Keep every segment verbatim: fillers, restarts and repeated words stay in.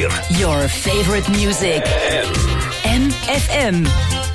meer. Your favorite music. M F M.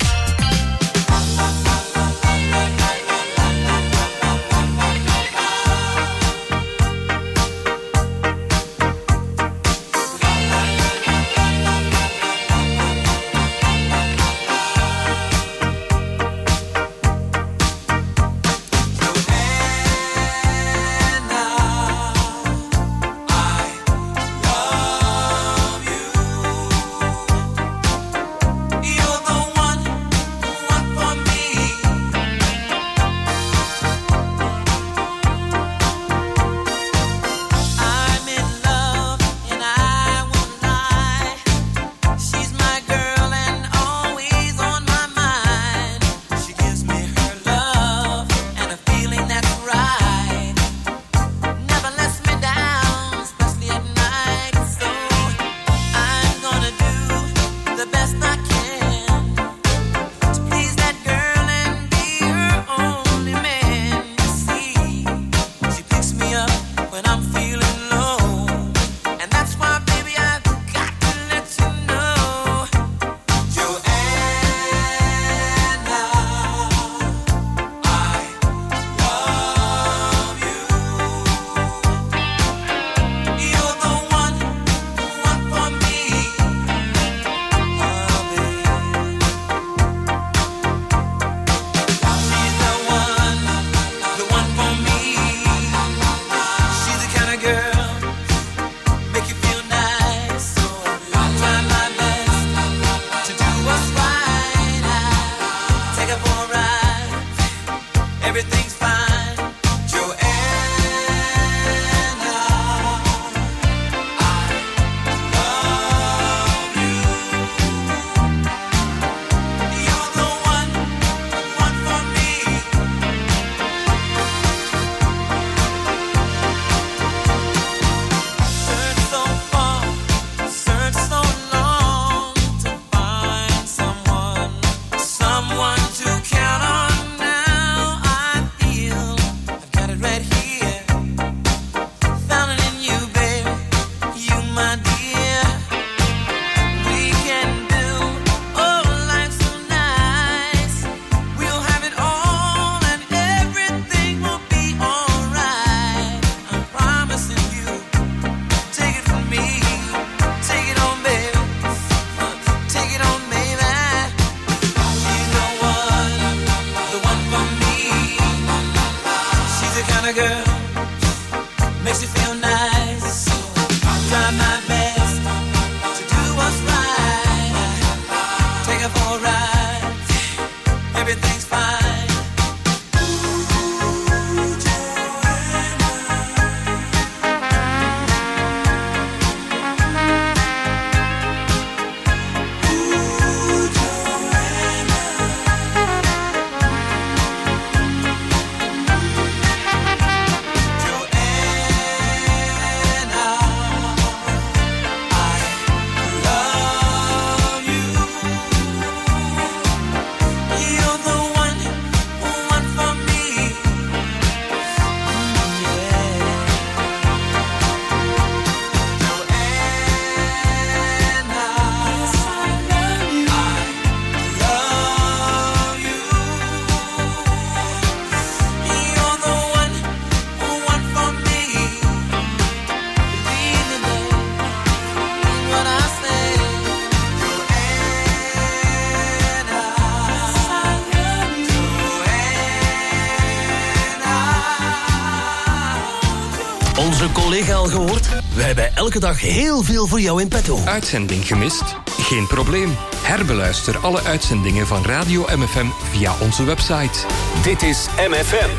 Onze collega al gehoord? We hebben elke dag heel veel voor jou in petto. Uitzending gemist? Geen probleem. Herbeluister alle uitzendingen van Radio M F M via onze website. Dit is M F M.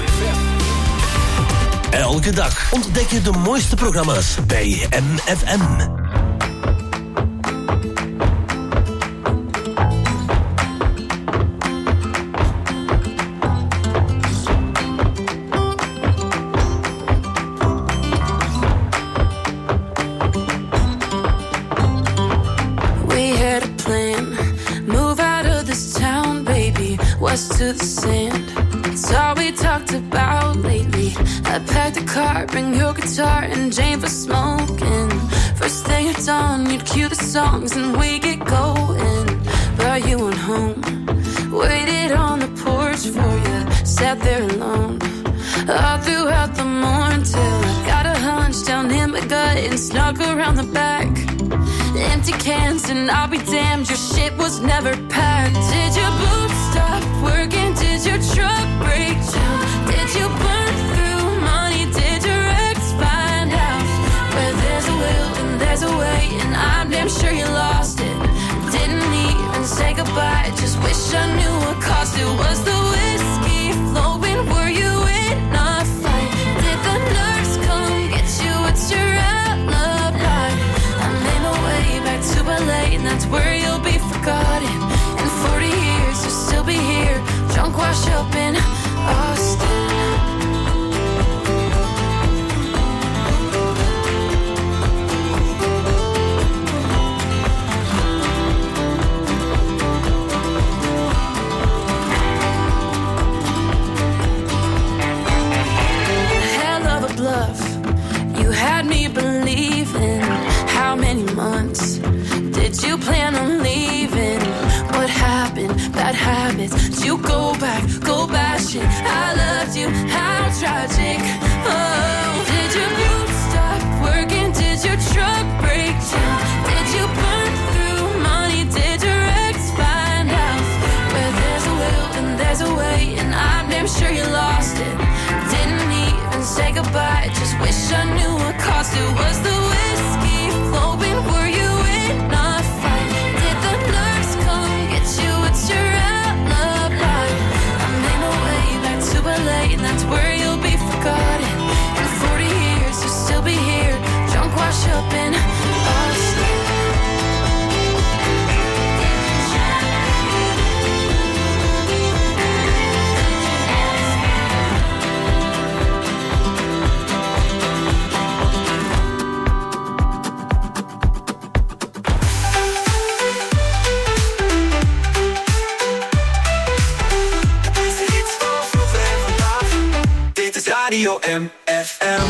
Elke dag ontdek je de mooiste programma's bij M F M. To the sand, it's all we talked about lately. I packed a car, bring your guitar and Jane for smoking. First thing at dawn, you'd cue the songs and we get going. Brought you on home, waited on the porch for you, sat there alone all throughout the morning till I got a hunch down in my gut and snuck around the back. Empty cans and I'll be damned, your shit was never packed. Did your boots stop working? Did your truck break down? Did you burn through money? Did your ex find out? Where there's a will and there's a way, and I'm damn sure you lost it. Didn't even say goodbye, just wish I knew what cost it. Was the whiskey flowing? Were you in a fight? Did the nurse come get you? What's your alibi? I made my way back to L A, and that's where you'll be forgotten. In forty years you'll still be here, drunk, washed up in Austin. You had me believing. How many months did you plan on leaving? What happened? Bad habits. Did you go back, go bashing? I loved you, how tragic. Oh, did your boots stop working? Did your truck break down? Did you burn through money? Did your ex find out? Where there's a will and there's a way, and I'm damn sure you lost it. Didn't even say goodbye, just wish I knew what cost it. Was the whiskey flowing? Were you in a fight? Did the nurse come get you? What's your alibi? I made my way back to L A, and that's where you'll be forgotten. In forty years you'll still be here, drunk, washed up in Austin. Radio M F M.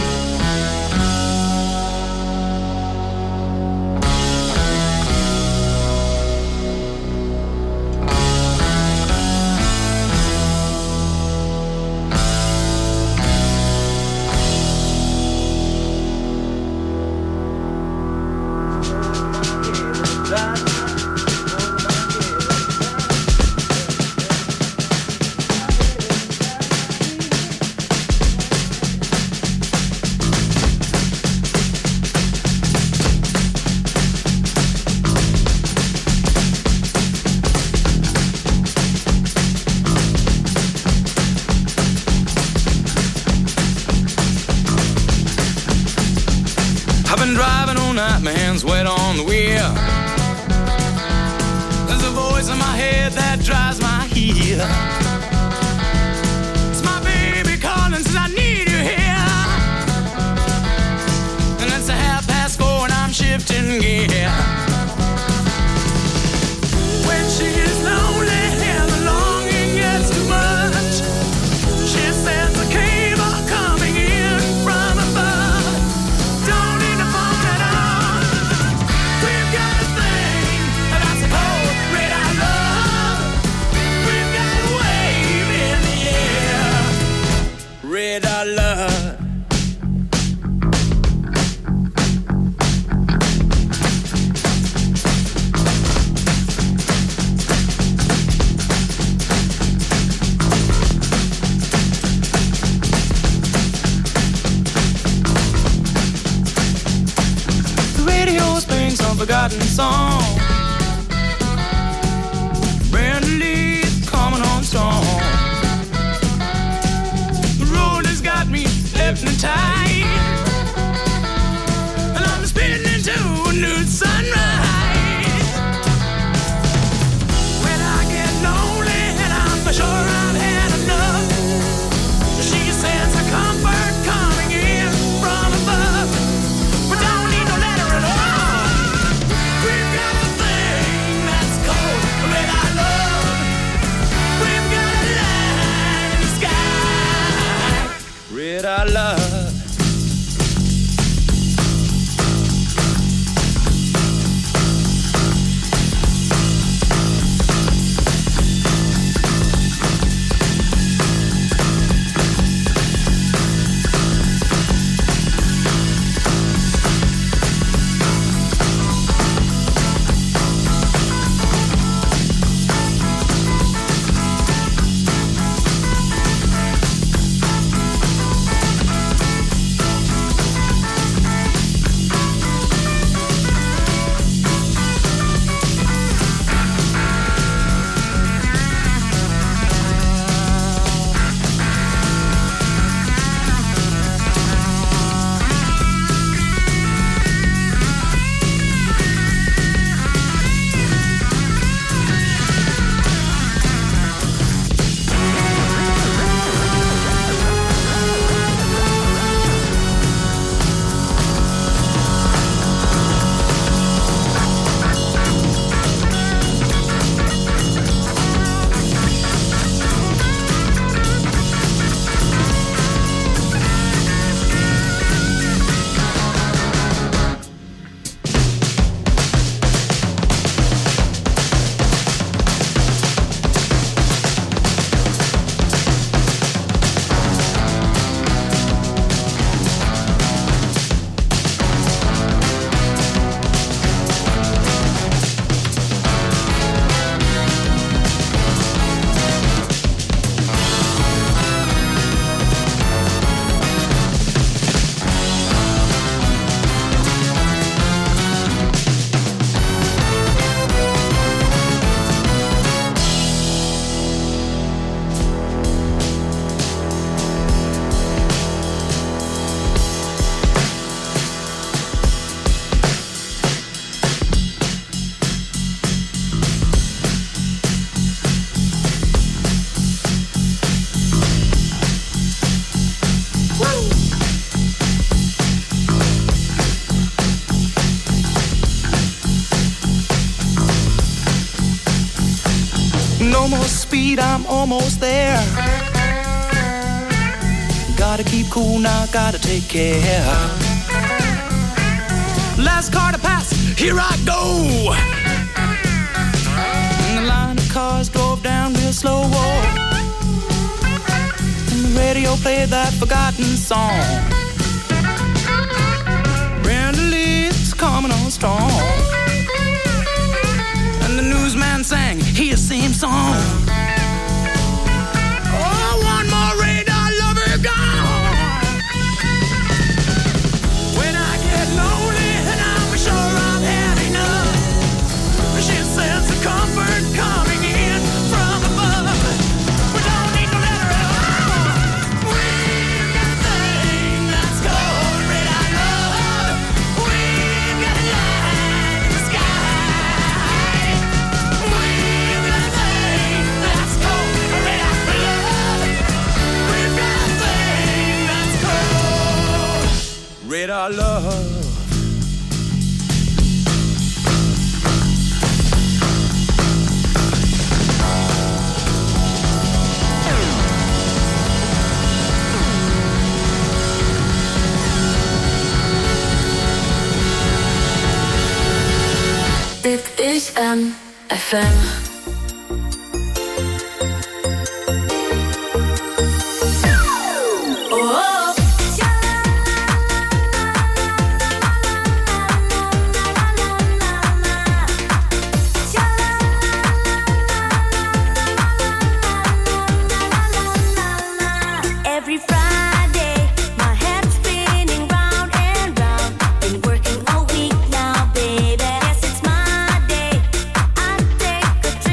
My hands wet on the wheel. There's a voice in my head that drives my heel. It's my baby calling, says I need you here. And it's a half past four and I'm shifting gear. When she is lonely and the longing gets too much, she sends a cable coming in from above. Don't need to phone at all. We've got a thing that's called red eye love. We've got a wave in the air. Red eye love. Some forgotten song. Brand new leaf coming on strong. The road has got me hypnotized, and I'm spinning into a new sunrise. When I get lonely and I'm for sure I've had enough, she sends a comfort coming in from above. We don't need no letter at all. We've got our love. No more speed, I'm almost there. Gotta keep cool now, gotta take care. Last car to pass, here I go. And the line of cars drove down real slow. And the radio played that forgotten song. Brenda Lee's coming on strong. And the newsman sang his same song. Oh, one more radar lover gone. When I get lonely and I'm sure I've had enough, she says the comfort coming in from above. We don't need no letter at all. We've got a thing that's called radar love. We've got a light in the sky. We've got a thing that's called radar love. We've got a thing that's called radar love. Dit is M F M. Every Friday, my head's spinning round and round. Been working all week now, baby. Yes, it's my day. I take a trip.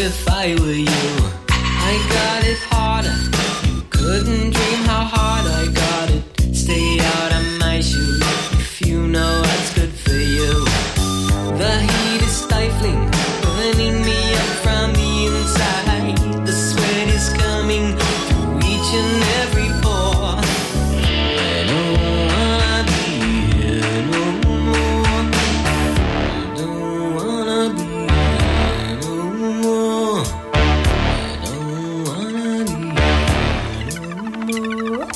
if I were you. I got it harder. You couldn't dream how hard I got it. Stay out of my shoes if you know what's good for you. The heat is stifling, burning me up from the inside. The sweat is coming through each and every pore. I don't wanna be here no more. I don't wanna be here no more. I don't wanna be here no more.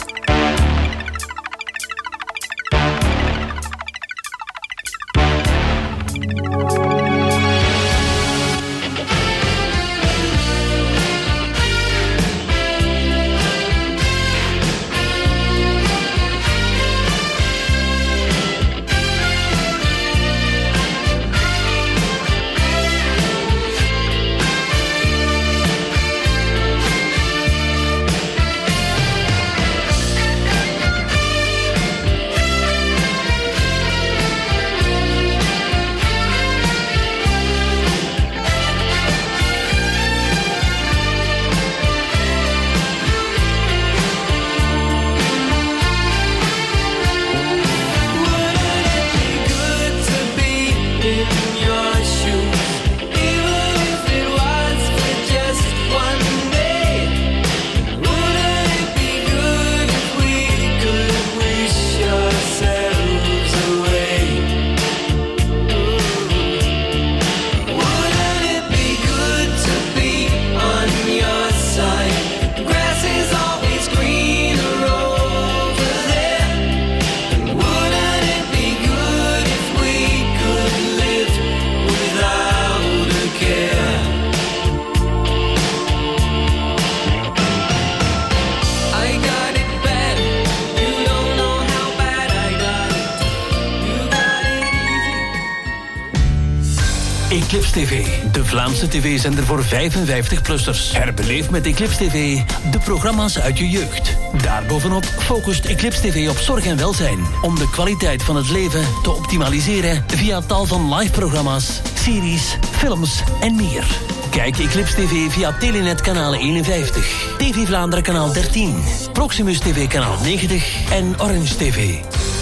Eclipse T V, de Vlaamse tv-zender voor vijfenvijftig-plussers. Herbeleef met Eclipse T V de programma's uit je jeugd. Daarbovenop focust Eclipse T V op zorg en welzijn, om de kwaliteit van het leven te optimaliseren via tal van live-programma's, series, films en meer. Kijk Eclipse T V via Telenet kanaal eenenvijftig, T V Vlaanderen kanaal dertien, Proximus T V kanaal negentig en Orange T V.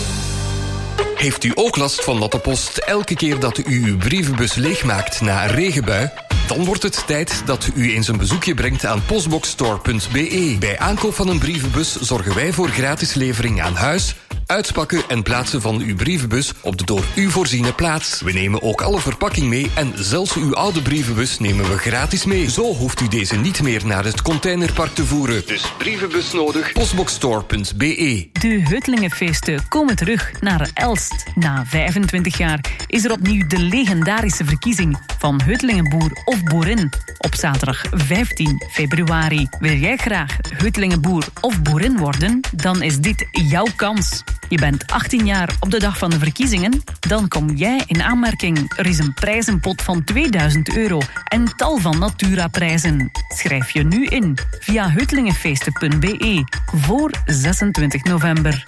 Heeft u ook last van natte post elke keer dat u uw brievenbus leegmaakt na een regenbui? Dan wordt het tijd dat u eens een bezoekje brengt aan postboxstore punt b e. Bij aankoop van een brievenbus zorgen wij voor gratis levering aan huis, uitpakken en plaatsen van uw brievenbus op de door u voorziene plaats. We nemen ook alle verpakking mee en zelfs uw oude brievenbus nemen we gratis mee. Zo hoeft u deze niet meer naar het containerpark te voeren. Dus brievenbus nodig, postboxstore punt b e. De Heutelingenfeesten komen terug naar Elst. Na vijfentwintig jaar is er opnieuw de legendarische verkiezing van Heutelingenboer of boerin op zaterdag vijftien februari. Wil jij graag Heutelingenboer of boerin worden? Dan is dit jouw kans. Je bent achttien jaar op de dag van de verkiezingen? Dan kom jij in aanmerking. Er is een prijzenpot van tweeduizend euro en tal van Natura-prijzen. Schrijf je nu in via heutelingenfeesten punt b e voor zesentwintig november.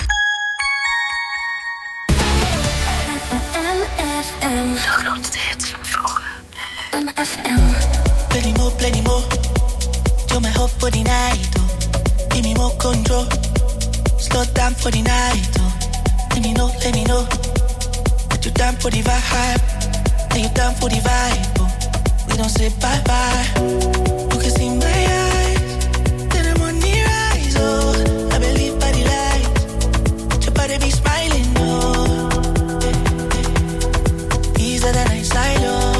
De grootste hits van vroeger. N F M. Plenty more, plenty more. You're my hope for the night, oh. Give me more control. Slow down for the night, oh. Let me know, let me know that you're down for the vibe. That you're down for the vibe, oh. We don't say bye-bye. You can see my eyes, then I'm on the rise, oh. I believe by the light, your body be smiling, oh. These are the nights I know.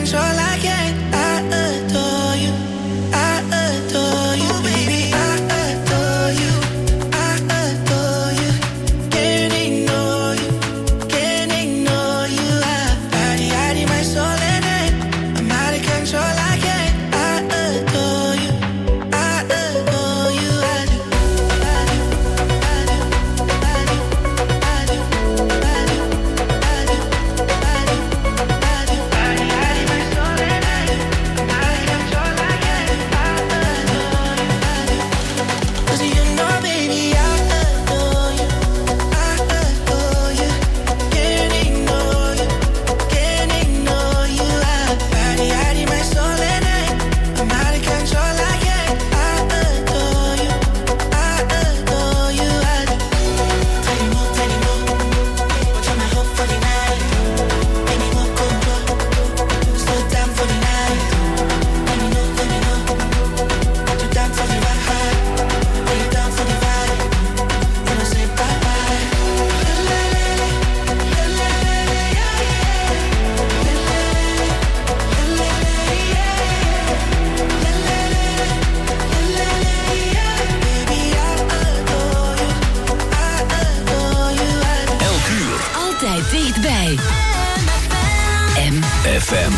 control, I can't. I adore you. I adore you, baby. I adore you. I adore you. Can't ignore you. Can't ignore you. I body, body, my soul and I. I'm out of control, I can't. I adore you. I adore you. I do. I do. I do. I do. I do. I do. I do. I do. I do. Body, body, my soul and I. I'm out of control, I can't. I adore you. I do. 'Cause you know, baby, I adore you. I adore you. Can't ignore you. Can't ignore you. I body, body, my soul and I. I'm out of control, I can't. I adore you. I adore you. I do. Tiny more, tiny more. But you're my hope for the night. Give me more control. Slow down for the night. Let me know, let me know. Put you down for the ride. Lay you down for the vibe. You know, say bye bye. La la la la, la la la la, yeah yeah. La la la la, la la la, yeah yeah. La la la la, la la la, yeah. Baby, I adore you. I adore you. I do. Elk uur. Altijd dichtbij. M. F M.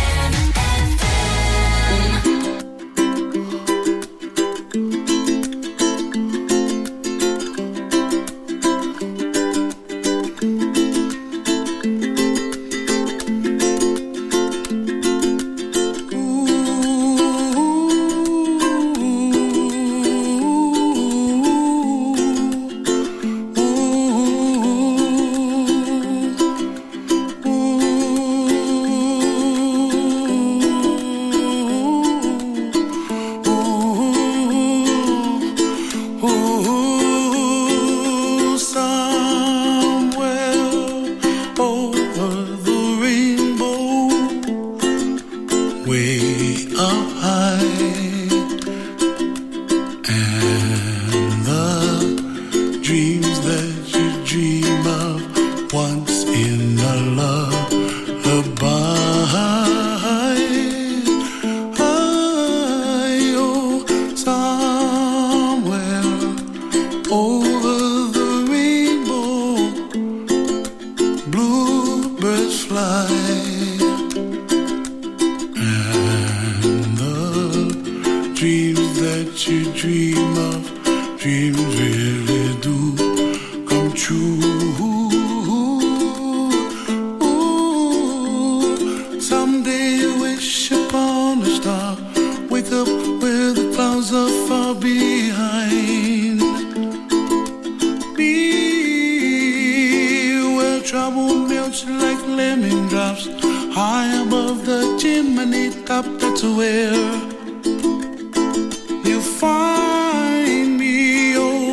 Ooh, somewhere over the rainbow, way up high, and the dreams that you dream of once in a lullaby. Oh, somewhere over the rainbow, bluebirds fly, and the dreams that you dream of, dreams really do come true. Ooh, someday you wish upon a star, wake up where the clouds are far behind. Be where trouble melts like lemon drops, high above the chimney top. That's where you find me. Oh,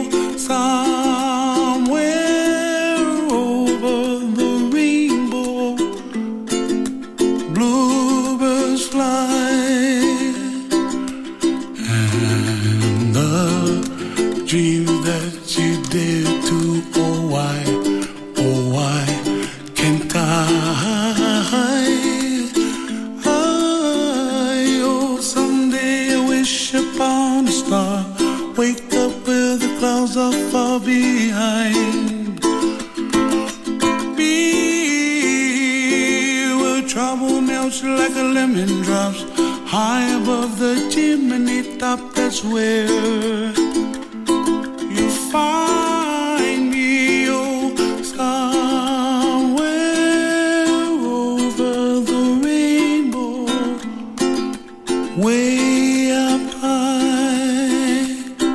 somewhere over the rainbow, bluebirds fly, and the dreams that you dare to. Oh, why, oh, why can't I? I, oh, someday I wish upon a star, wake up where the clouds are far behind. Be where trouble melts like a lemon drops, high above the chimney top. That's where you find me. Oh, somewhere over the rainbow, way up high,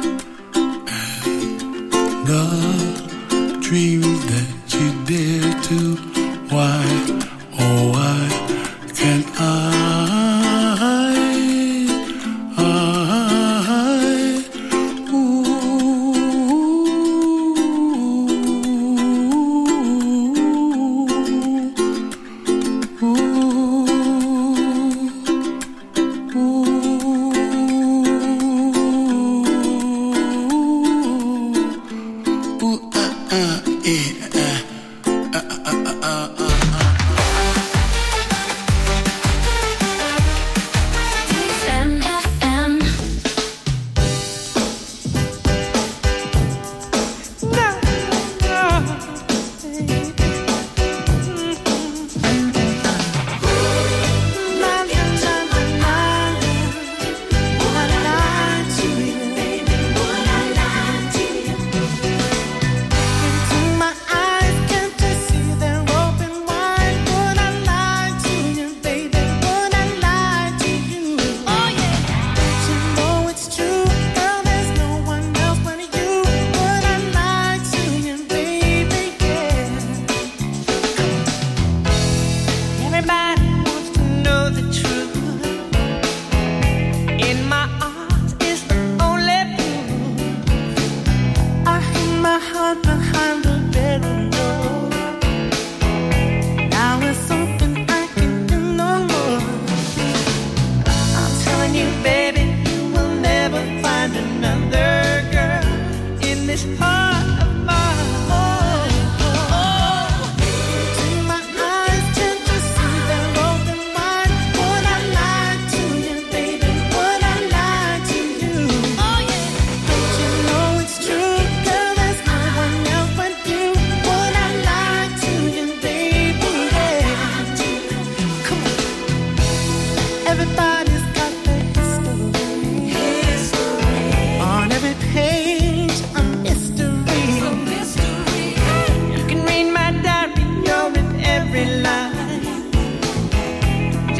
and the dreams that you dare to. Why, oh, why can't I? I, ooh, ooh, ooh.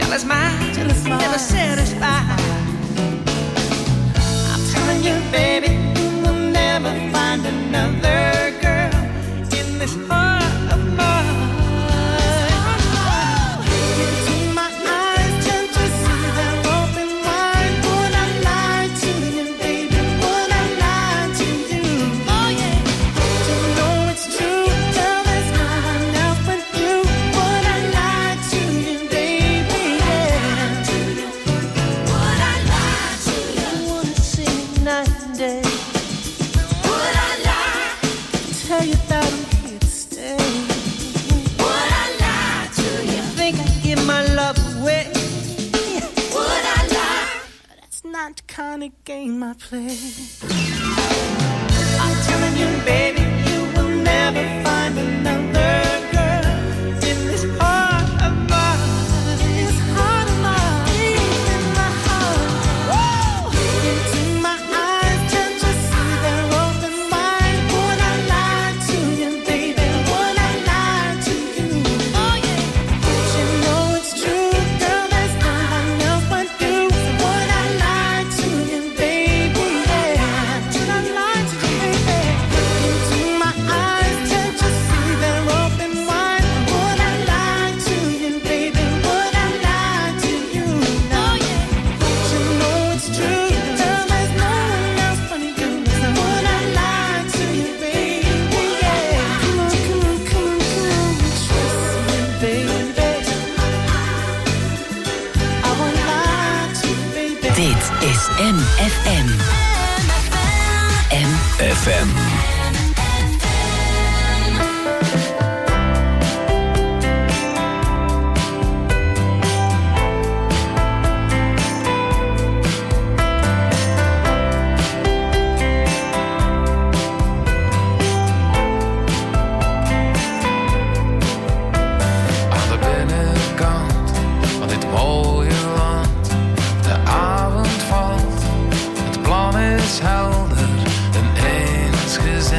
smile is mine, never satisfied. I'm telling you, baby, you will never find another girl in this heart of mine. Into my eyes, can't you see they're open wide? Would I lie to you, baby? Would I lie to you? Oh yeah. To know it's true, tell there's no one else but you. Would I lie to you, baby? Yeah. Would I lie to you? I wanna sing night and day. Would I lie? Tell you that I'm here to stay. Would I lie to you? Think I give my love away? Would I lie? That's not the kind of game I play. I'm telling you, baby, you will never find another girl in this heart of mine. This heart of mine, deep in my heart. Woo! Into my eyes, can't you see they're open wide? Would I lie to you, baby? Would I lie to you? Oh yeah. You know it's true, girl. There's no one else but you. Would I lie to you, baby? Yeah. Would I lie to you, baby? Into my eyes, can't you see they're open wide? Would I lie to you, baby? Would I lie to you? Oh yeah. You know it's true, girl. There's no one else but you. Would I lie to you, baby? Yeah. Come on, come on, come on, come on. Trust me, baby. I won't lie to you, baby. Dit is M F M. M F M. Aan de binnenkant van dit mooie land. De avond valt, het plan is helder. Een eensgezind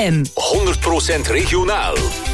M. honderd procent regionaal.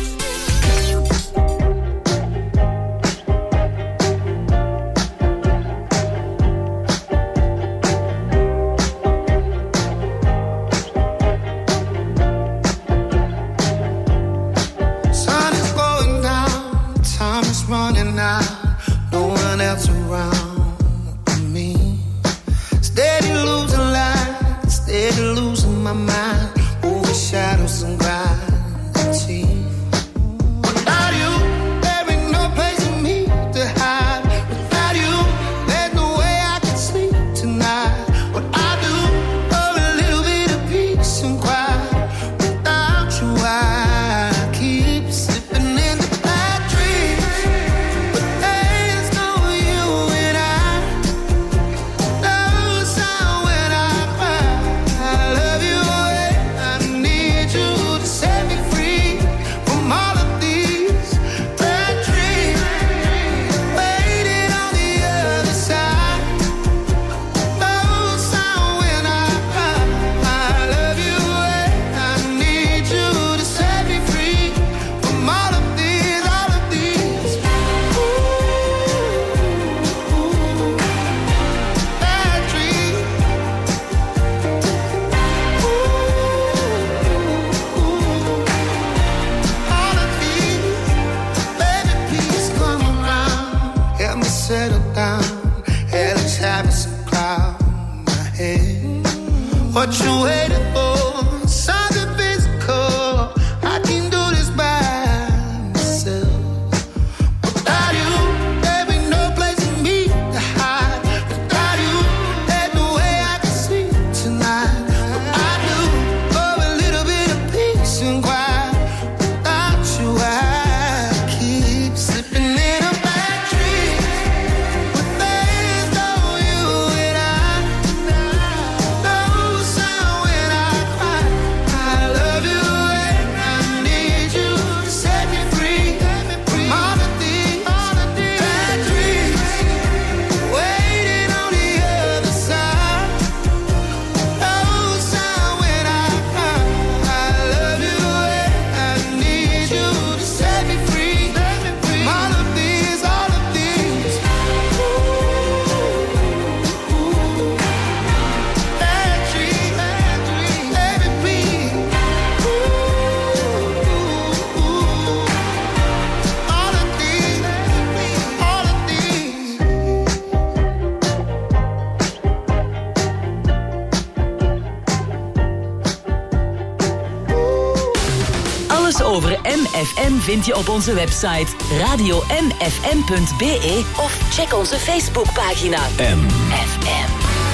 Sun is going down, time is running out, no one else around but me. Steady losing light, steady losing my mind, over shadows and gravity. Without you, there ain't no place for me to hide. Without you, there's no way I can sleep tonight. What I do for a little bit of peace and quiet. Without you, I keep slipping into bad dreams. But there's no you and I. No sound when I cry. I love you and I need you to set me free from all of these bad dreams. Waiting on the other side. No sound when I cry. I love you and I need you to set me free from all of these, all of these bad dreams. All of these, baby, please come around. Help me settle down. Hell is having some cloud in my head. What you waiting for? Something physical. I can do this by myself. Without you, there ain't no place for me to hide. Without you, there's no way I can sleep tonight. What I do for a little bit of peace and quiet. Without you, I keep slipping in a bad dream. But there's no you and I. No sound when I cry. I love you and I need you to set me free from all of these bad dreams. Waiting on the other side. No sound when I cry. I love you and I need you to set me free from all of these, all of these bad dreams, bad dreams, baby, please. All of these, all of these. Alles over M F M vind je op onze website radio m f m punt b e of check onze Facebookpagina M. F M.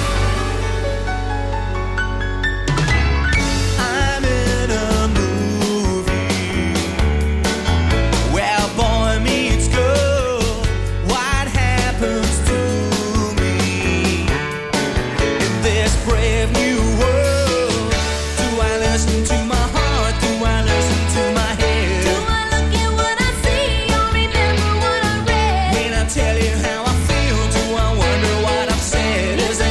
I'm in a movie where boy meets girl. What happens to me in this brave new world? Do I listen to my heart? Do I listen to my head? Do I look at what I see or remember what I read? When I tell you how I feel, do I wonder what I've said? Is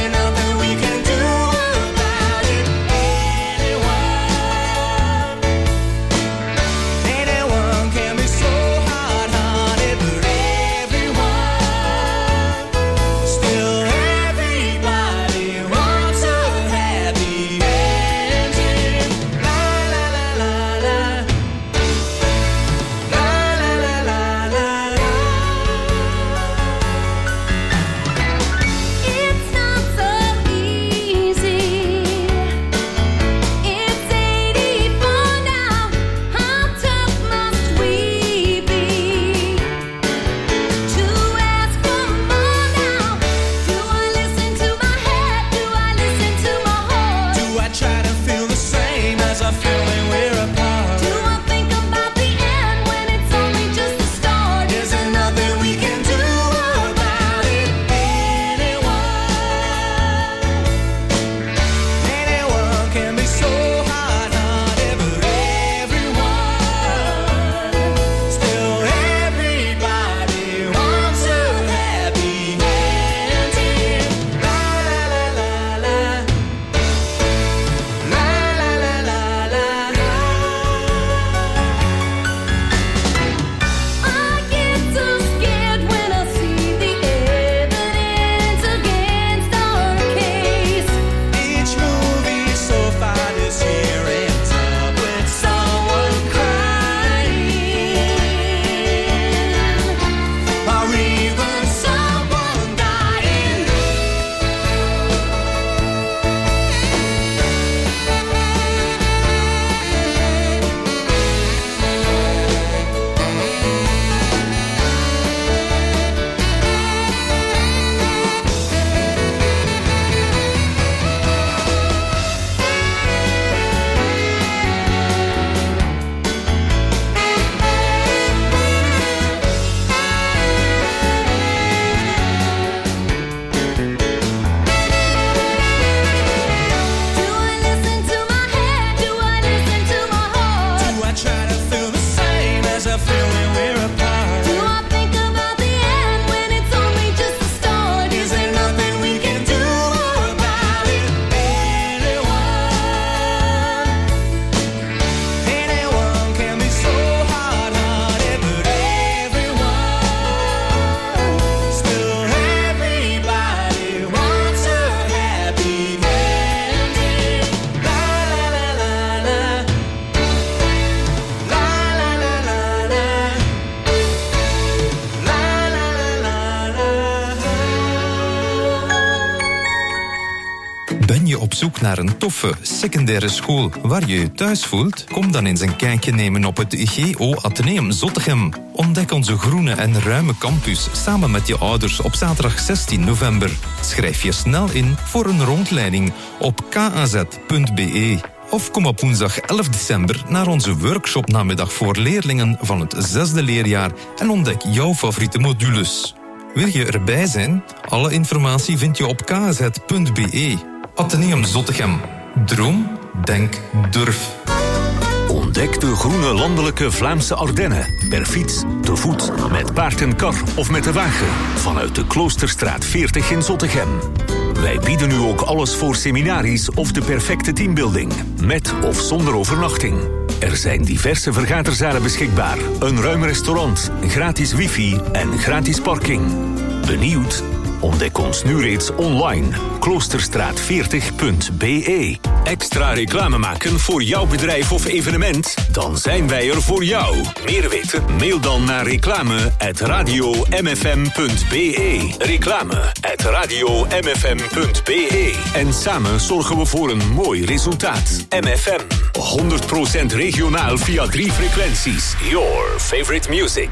op zoek naar een toffe secundaire school waar je je thuis voelt? Kom dan eens een kijkje nemen op het G O Atheneum Zottegem. Ontdek onze groene en ruime campus samen met je ouders op zaterdag zestien november. Schrijf je snel in voor een rondleiding op k a z punt b e. Of kom op woensdag elf december naar onze workshopnamiddag voor leerlingen van het zesde leerjaar en ontdek jouw favoriete modules. Wil je erbij zijn? Alle informatie vind je op k a z punt b e. Atheneum Zottegem. Droom, denk, durf. Ontdek de groene landelijke Vlaamse Ardennen. Per fiets, te voet, met paard en kar of met de wagen. Vanuit de Kloosterstraat veertig in Zottegem. Wij bieden u ook alles voor seminaries of de perfecte teambuilding. Met of zonder overnachting. Er zijn diverse vergaderzalen beschikbaar. Een ruim restaurant, gratis wifi en gratis parking. Benieuwd? Ontdek ons nu reeds online. kloosterstraat veertig punt b e. Extra reclame maken voor jouw bedrijf of evenement? Dan zijn wij er voor jou. Meer weten? Mail dan naar reclame at radio m f m punt b e. Reclame at radio m f m punt b e. En samen zorgen we voor een mooi resultaat. M F M. honderd procent regionaal via drie frequenties. Your favorite music.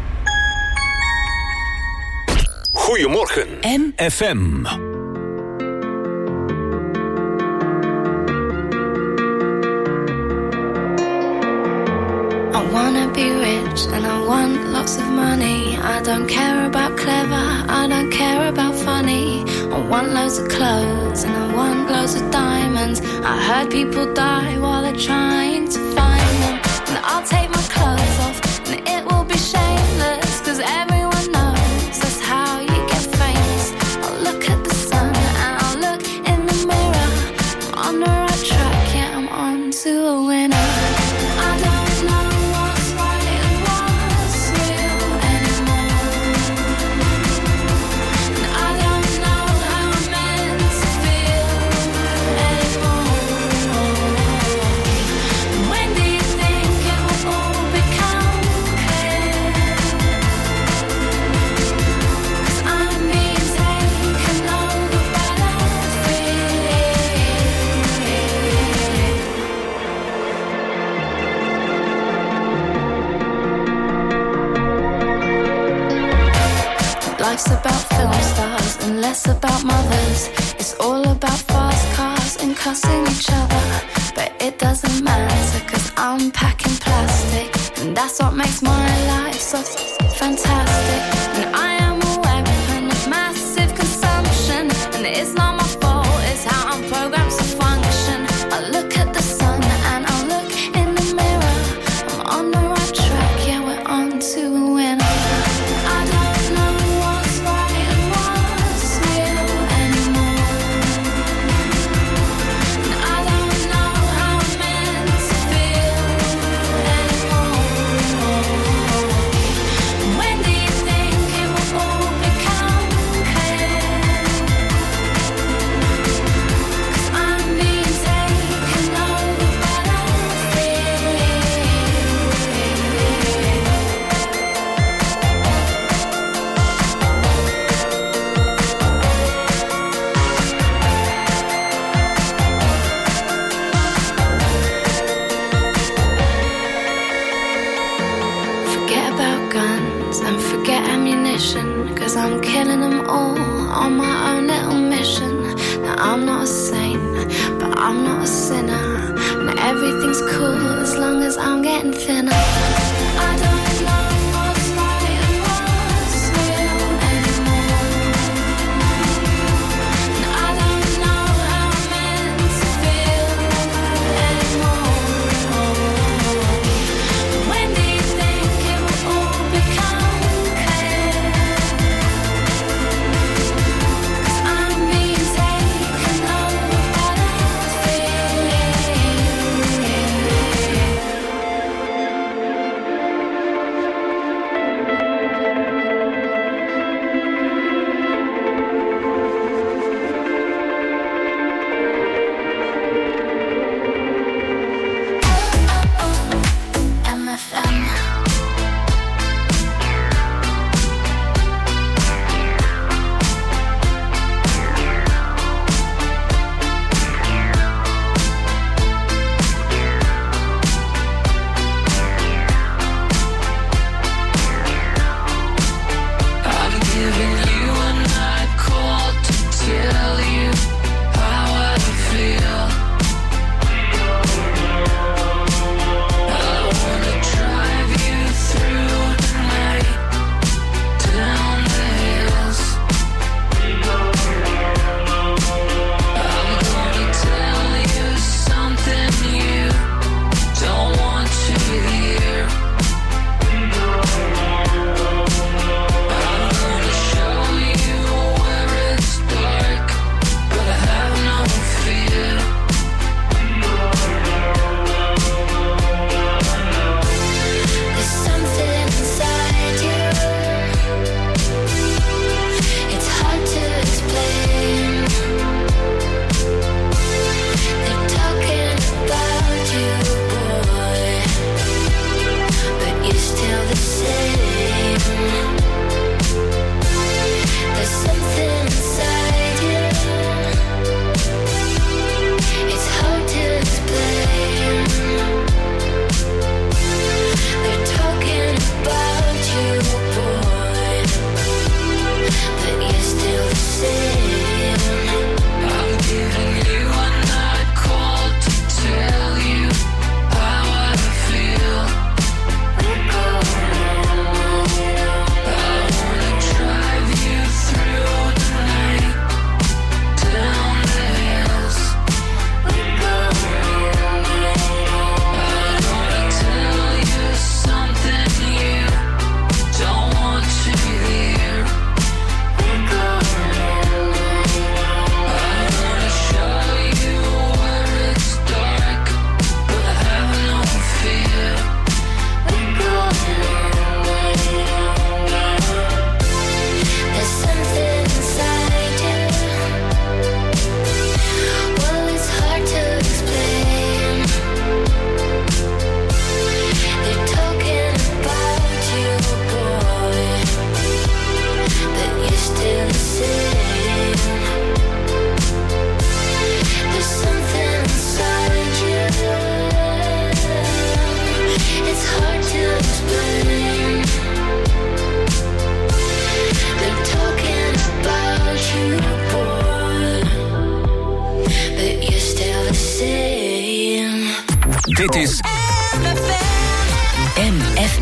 Goedemorgen, M F M. I wanna be rich and I want lots of money. I don't care about clever, I don't care about funny. I want loads of clothes and I want loads of diamonds. I heard people die while they're trying to find them. And I'll take my clothes off and it will be shameless, cause everyone knows that's how you get famous. I'll look at the sun and I'll look in the mirror. I'm on the right track, yeah, I'm on to a winner. I don't know what's right and what's real anymore. And I don't know how I'm meant to feel anymore. When do you think it will all become clear? 'Cause I'm being taken over by that fear. Life's about film stars and less about mothers. It's all about fast cars and cussing each other. But it doesn't matter, cause I'm packing plastic. And that's what makes my life so fantastic. And I am a weapon of massive consumption. And it's not my fault, it's how I'm programmed to function. I look at the sun and I look in the mirror. I'm on the right track, yeah, we're on to a winner. I don't know what's right and what's real anymore. And I don't know how I'm meant to feel anymore. When do you think it will all become clear? 'Cause I'm being taken over by that fear. Forget about guns and forget ammunition, 'cause I'm killing them all on my own little mission. Now I'm not a saint, but I'm not a sinner. And everything's cool as long as I'm getting thinner. I don't know what's right and what's real anymore. And I don't know how I'm meant to feel anymore. When do you think it will all become clear? 'Cause I'm being taken over by that fear. M F M.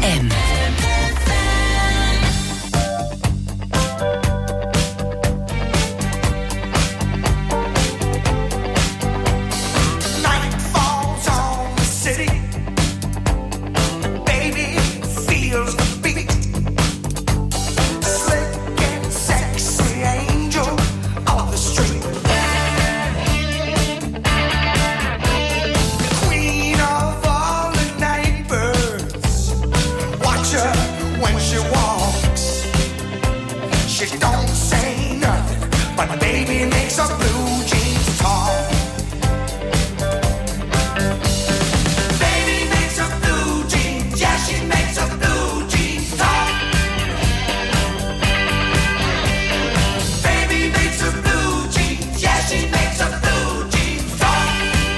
M. Night falls on the city. Baby feels the beat. Slick and sexy angel of the street. Queen of all the neighbors. Watch her when she walks. She don't say nothing, but baby makes her blue jeans talk. Baby makes her blue jeans, yeah, she makes her blue jeans talk. Baby makes her blue jeans, yeah, she makes her blue jeans talk.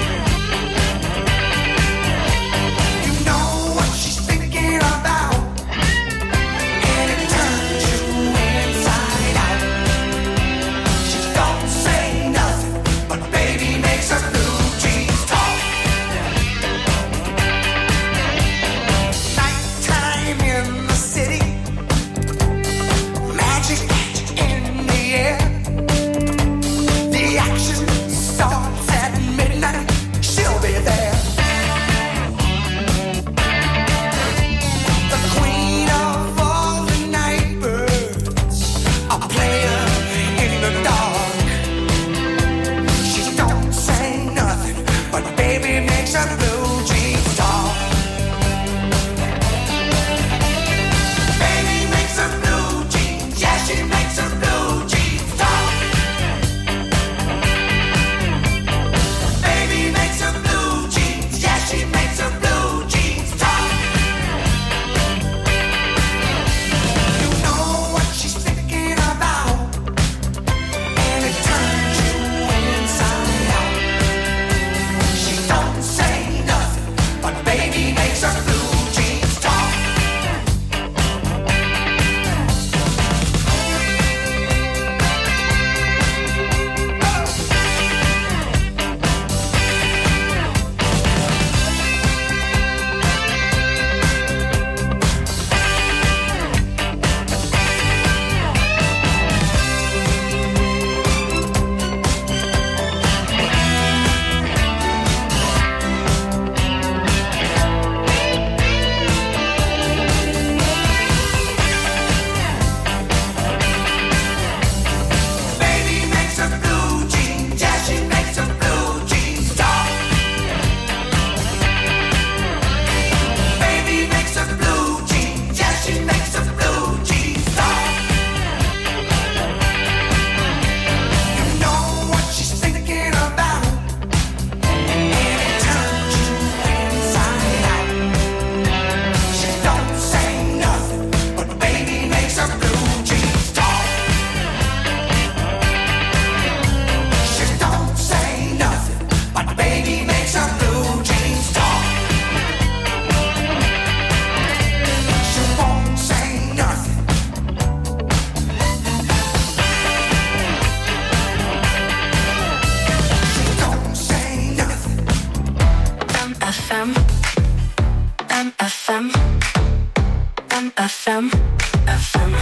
You know what she's thinking about, and it turns you inside out. She don't say nothing, but baby makes her blue jeans talk. Nighttime in the city, magic in the air. The action starts at midnight, she'll be there. The queen of all the neighbors, a player in the dark. She don't say nothing, but baby makes her blue jeans talk. Baby makes her blue jeans, yeah, she makes her blue jeans talk. Baby makes her blue jeans, yeah, she makes her blue jeans talk. You know what she's thinking about, and it turns you inside out. She don't say nothing, but baby makes her blue jeans talk. Baby makes her blue jeans, yeah, she makes her blue jeans talk. Baby makes her blue jeans, yeah, she makes her blue jeans talk. You know what she's thinking about, and it turns you inside out. She don't say nothing, but baby makes her blue jeans talk. She don't say nothing, but baby makes her blue jeans talk. She won't say nothing. She don't say nothing. M F M, M F M, M F M, F M.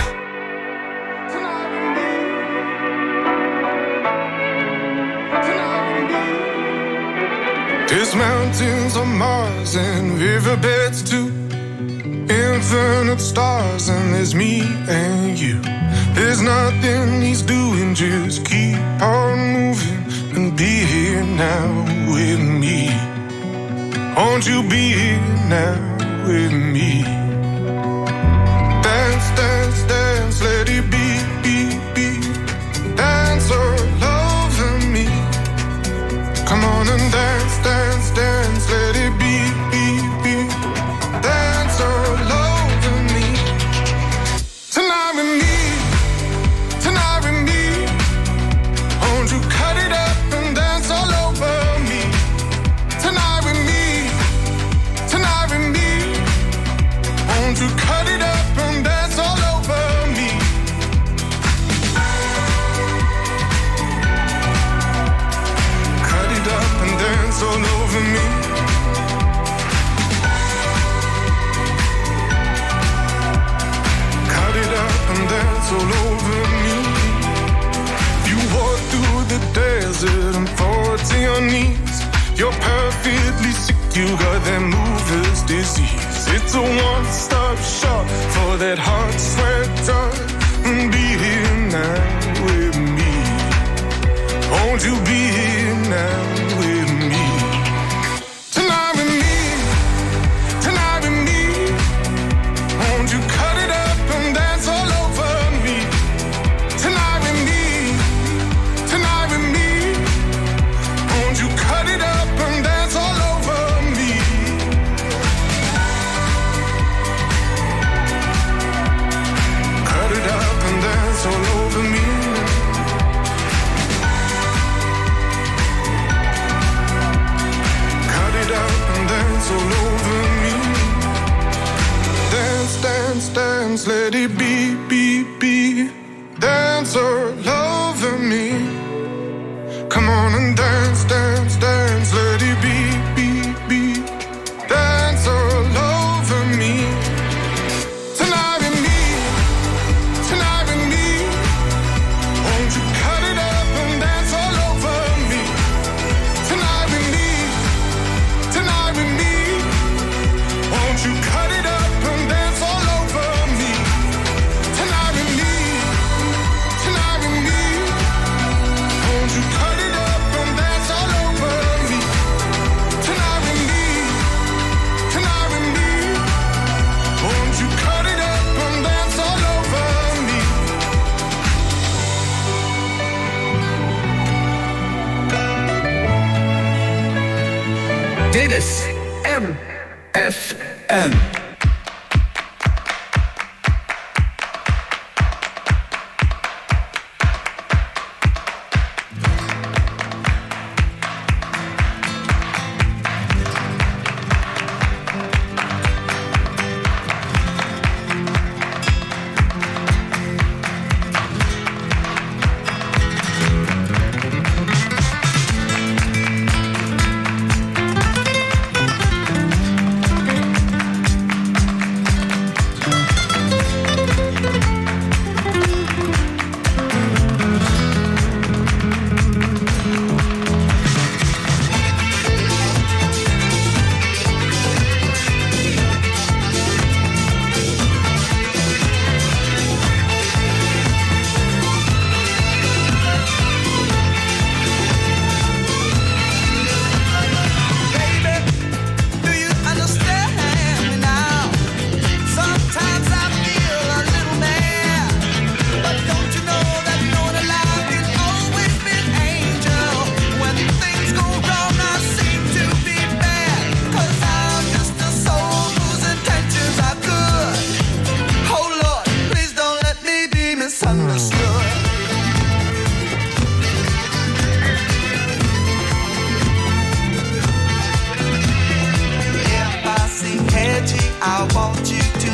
There's mountains on Mars and riverbeds too. Infinite stars and there's me and you. There's nothing he's doing, just keep on moving and be here now with me. Won't you be here now with me? Dance, dance, dance, let it be, be, be. Dance all over me. Come on and dance, dance, dance, let it be, be, be. Dance all over me. Tonight with me, tonight with me. Won't you cut it up and dance all over me? Tonight with me, tonight with me. Won't you cut it up and dance all over me? Cut it up and dance all over me. You're perfectly sick, you got that mover's disease. It's a one-stop shop for that heart, sweat, drug. Be here now with me. Won't you be here now with me? Tonight with me, tonight with me. Won't you cut it up and dance all over me? Tonight with me, tonight with me. Won't you cut it up and dance all over me? Cut it up and dance all over me. Cut it up and dance all over me. Dance, dance, dance, let it be, be, be. Dance all over me. Come on and dance, dance, dance.